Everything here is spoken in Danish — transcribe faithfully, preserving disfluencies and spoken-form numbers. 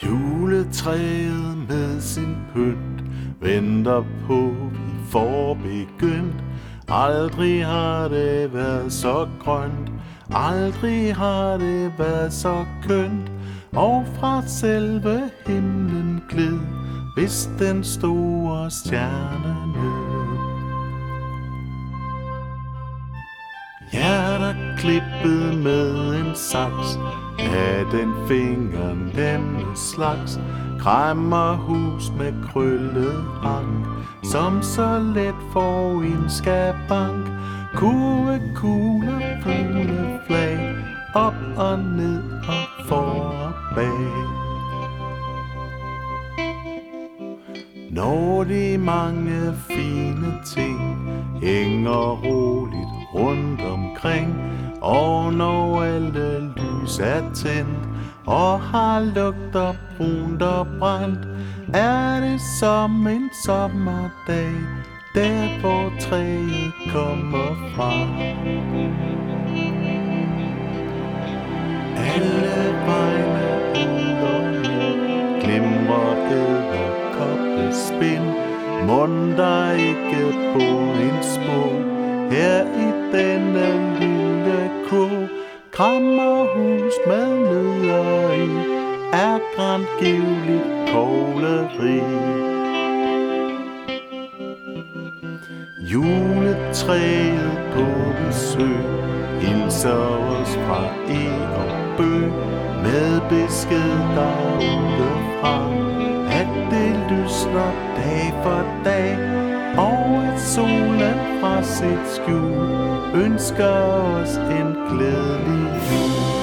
Juletræet med sin pynt venter på, vi får begyndt. Aldrig har det været så grønt, aldrig har det været så kønt. Og fra selve himlen gled, hvis den store stjerne nød. Hjerter klippet med en saks af den fingernemme slags. Kræmmerhus med krøllet hank, som så let får en skabank. Kurvekugler, fugleflag, op og ned og for og bag. Når de mange fine ting hænger roligt rundt omkring, og når alle lys er tændt og har lugter brunt og brændt, er det som en sommerdag, der hvor træet kommer fra. Alle vegne ud og ned glimrer edderkoppespind. Mon der ikke bor en små her i denne lille krog. Kræmmerhus med nødder i er grangivligt kogleri. Juletræet på besøg hilser os fra E og Bø med besked derudefra, at det lysner dag for dag, og at solen fra sit skjul ønsker os en glædelig jul.